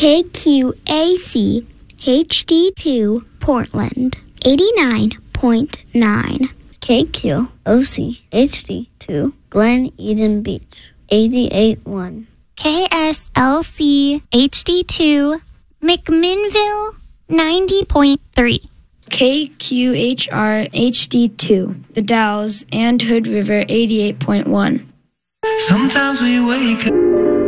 KQAC HD2 Portland 89.9. KQOC HD2 Glen Eden Beach 88.1. KSLC HD2 McMinnville 90.3. KQHR HD2 The Dalles and Hood River 88.1. Sometimes we wake up.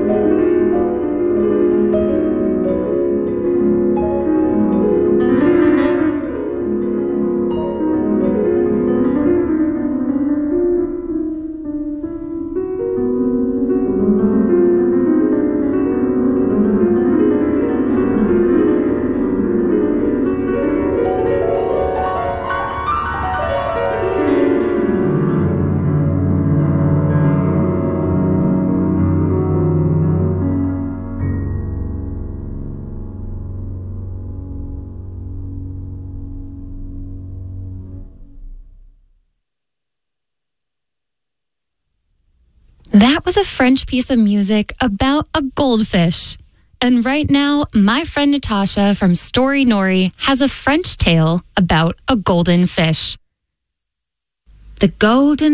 That was a French piece of music about a goldfish. And right now, my friend Natasha from Story Nori has a French tale about a golden fish. The golden